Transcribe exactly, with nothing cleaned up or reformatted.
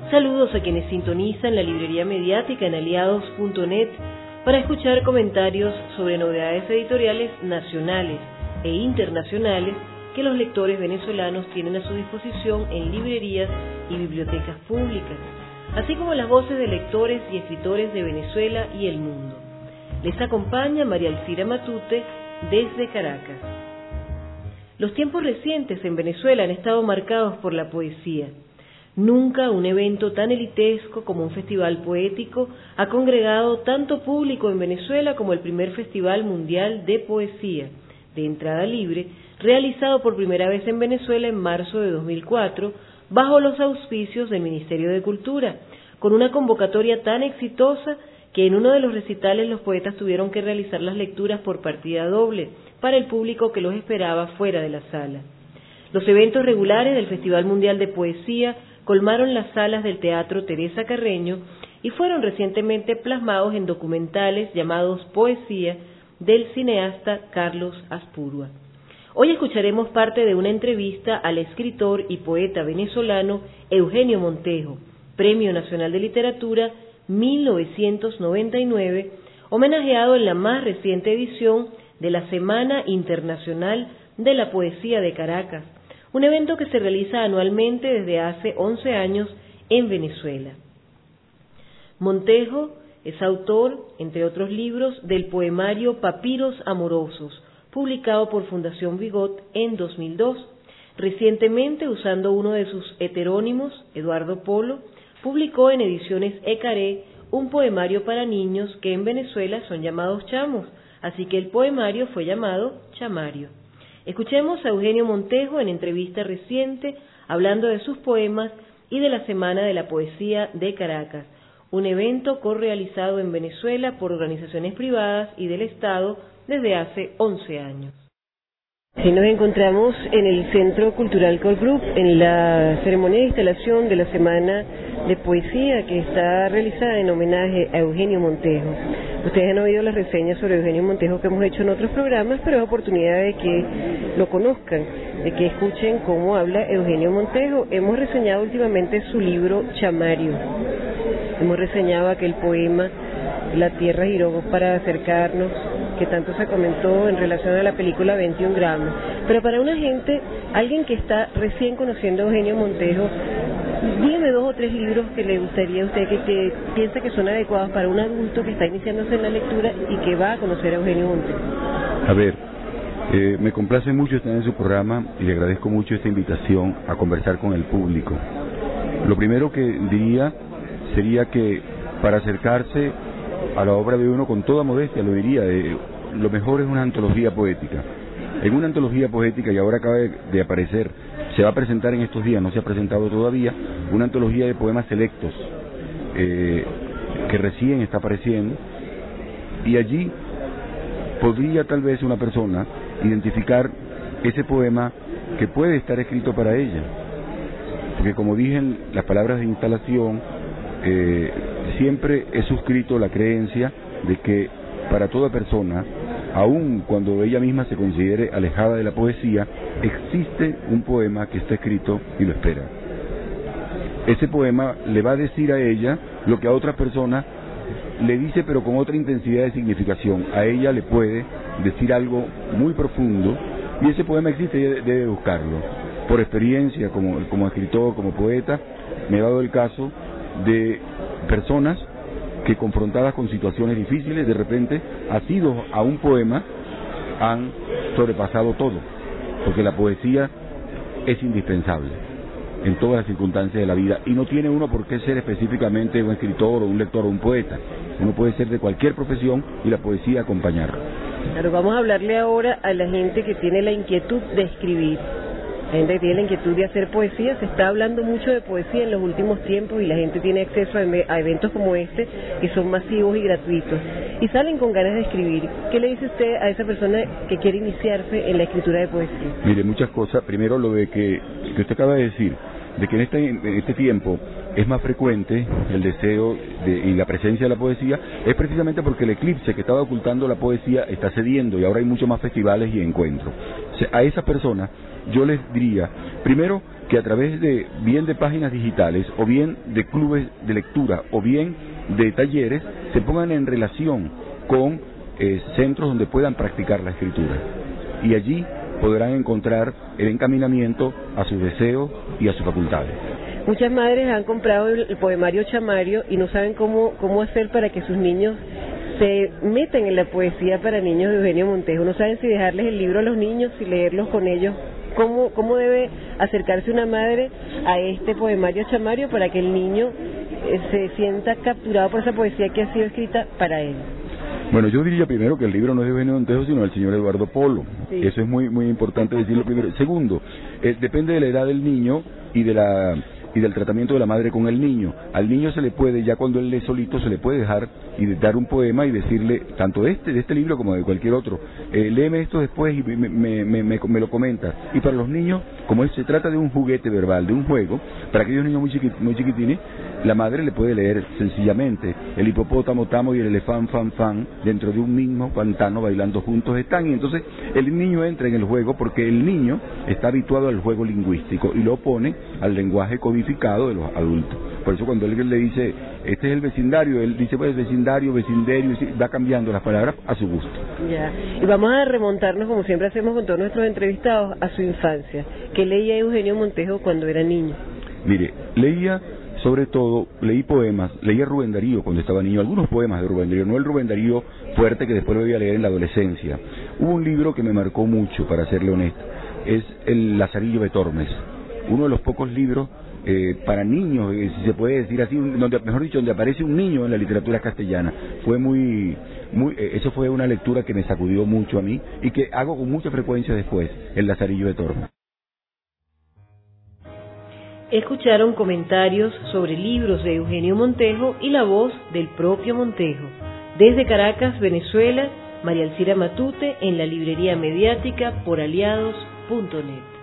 Saludos a quienes sintonizan la librería mediática en aliados punto net para escuchar comentarios sobre novedades editoriales nacionales e internacionales que los lectores venezolanos tienen a su disposición en librerías y bibliotecas públicas, así como las voces de lectores y escritores de Venezuela y el mundo. Les acompaña María Alcira Matute desde Caracas. Los tiempos recientes en Venezuela han estado marcados por la poesía. Nunca un evento tan elitesco como un festival poético ha congregado tanto público en Venezuela como el primer Festival Mundial de Poesía, de entrada libre, realizado por primera vez en Venezuela en marzo de dos mil cuatro, bajo los auspicios del Ministerio de Cultura, con una convocatoria tan exitosa que en uno de los recitales los poetas tuvieron que realizar las lecturas por partida doble para el público que los esperaba fuera de la sala. Los eventos regulares del Festival Mundial de Poesía colmaron las salas del Teatro Teresa Carreño y fueron recientemente plasmados en documentales llamados Poesía del cineasta Carlos Aspurua. Hoy escucharemos parte de una entrevista al escritor y poeta venezolano Eugenio Montejo, Premio Nacional de Literatura mil novecientos noventa y nueve, homenajeado en la más reciente edición de la Semana Internacional de la Poesía de Caracas, un evento que se realiza anualmente desde hace once años en Venezuela. Montejo es autor, entre otros libros, del poemario Papiros Amorosos, publicado por Fundación Vigot en dos mil dos. Recientemente, usando uno de sus heterónimos, Eduardo Polo, publicó en ediciones Ecaré un poemario para niños que en Venezuela son llamados chamos, así que el poemario fue llamado Chamario. Escuchemos a Eugenio Montejo en entrevista reciente, hablando de sus poemas y de la Semana de la Poesía de Caracas, un evento correalizado en Venezuela por organizaciones privadas y del Estado desde hace once años. Hoy nos encontramos en el Centro Cultural Col Group, en la ceremonia de instalación de la Semana de Poesía que está realizada en homenaje a Eugenio Montejo. Ustedes han oído las reseñas sobre Eugenio Montejo que hemos hecho en otros programas, pero es oportunidad de que lo conozcan, de que escuchen cómo habla Eugenio Montejo. Hemos reseñado últimamente su libro Chamario. Hemos reseñado aquel poema La Tierra giró para acercarnos, que tanto se comentó en relación a la película veintiún gramos. Pero para una gente, alguien que está recién conociendo a Eugenio Montejo, dígame dos o tres libros que le gustaría a usted, que, que piensa que son adecuados para un adulto que está iniciándose en la lectura y que va a conocer a Eugenio Montejo. A ver, eh, me complace mucho estar en su programa y le agradezco mucho esta invitación a conversar con el público. Lo primero que diría sería que para acercarse a la obra de uno, con toda modestia lo diría, eh, lo mejor es una antología poética. En una antología poética, y ahora acaba de, de aparecer, se va a presentar en estos días, no se ha presentado todavía, una antología de poemas selectos, eh, que recién está apareciendo, y allí podría tal vez una persona identificar ese poema que puede estar escrito para ella. Porque como dije en las palabras de instalación, eh, siempre he suscrito la creencia de que para toda persona, aun cuando ella misma se considere alejada de la poesía, existe un poema que está escrito y lo espera. Ese poema le va a decir a ella lo que a otras personas le dice, pero con otra intensidad de significación. A ella le puede decir algo muy profundo, y ese poema existe y debe buscarlo. Por experiencia, como, como escritor, como poeta, me he dado el caso de personas que, confrontadas con situaciones difíciles, de repente, asidos a un poema, han sobrepasado todo, porque la poesía es indispensable en todas las circunstancias de la vida, y no tiene uno por qué ser específicamente un escritor o un lector o un poeta. Uno puede ser de cualquier profesión y la poesía acompañarlo. Claro, vamos a hablarle ahora a la gente que tiene la inquietud de escribir. La gente que tiene la inquietud de hacer poesía. Se está hablando mucho de poesía en los últimos tiempos y la gente tiene acceso a eventos como este, que son masivos y gratuitos, y salen con ganas de escribir. ¿Qué le dice usted a esa persona que quiere iniciarse en la escritura de poesía? Mire, muchas cosas. Primero, lo de que, que usted acaba de decir, de que en este, en este tiempo es más frecuente el deseo de, y la presencia de la poesía, es precisamente porque el eclipse que estaba ocultando la poesía está cediendo, y ahora hay muchos más festivales y encuentros. O sea, a esas personas yo les diría, primero, que a través de bien de páginas digitales o bien de clubes de lectura o bien de talleres se pongan en relación con eh, centros donde puedan practicar la escritura, y allí podrán encontrar el encaminamiento a sus deseos y a sus facultades. Muchas madres han comprado el, el poemario Chamario y no saben cómo, cómo hacer para que sus niños se metan en la poesía para niños de Eugenio Montejo. No saben si dejarles el libro a los niños, si leerlos con ellos. ¿Cómo, cómo debe acercarse una madre a este poemario Chamario para que el niño eh, se sienta capturado por esa poesía que ha sido escrita para él? Bueno, yo diría primero que el libro no es de Eugenio Montejo, sino del señor Eduardo Polo. Sí. Eso es muy muy importante decirlo primero. Segundo, eh, depende de la edad del niño y de la y del tratamiento de la madre con el niño. Al niño se le puede, ya cuando él lee solito, se le puede dejar y dar un poema y decirle, tanto de este, de este libro como de cualquier otro, eh, léeme esto después y me, me, me, me, me lo comenta. Y para los niños, como es, se trata de un juguete verbal, de un juego, para aquellos niños muy, chiquit, muy chiquitines, la madre le puede leer sencillamente, el hipopótamo tamo y el elefante fan fan, dentro de un mismo pantano bailando juntos están, y entonces el niño entra en el juego porque el niño está habituado al juego lingüístico y lo opone al lenguaje codificado de los adultos. Por eso cuando alguien le dice, este es el vecindario, él dice, pues vecindario, vecindario, y va cambiando las palabras a su gusto. Ya, y vamos a remontarnos, como siempre hacemos con todos nuestros entrevistados, a su infancia. ¿Qué leía Eugenio Montejo cuando era niño? Mire, leía, sobre todo, leí poemas, leía Rubén Darío cuando estaba niño, algunos poemas de Rubén Darío, no el Rubén Darío fuerte que después lo voy a leer en la adolescencia. Hubo un libro que me marcó mucho, para serle honesto, es El Lazarillo de Tormes, uno de los pocos libros eh, para niños, eh, si se puede decir así, donde, mejor dicho, donde aparece un niño en la literatura castellana. Fue muy, muy, eh, eso fue una lectura que me sacudió mucho a mí y que hago con mucha frecuencia después, El Lazarillo de Tormes. Escucharon comentarios sobre libros de Eugenio Montejo y la voz del propio Montejo. Desde Caracas, Venezuela, María Alcira Matute en la librería mediática por aliados punto net.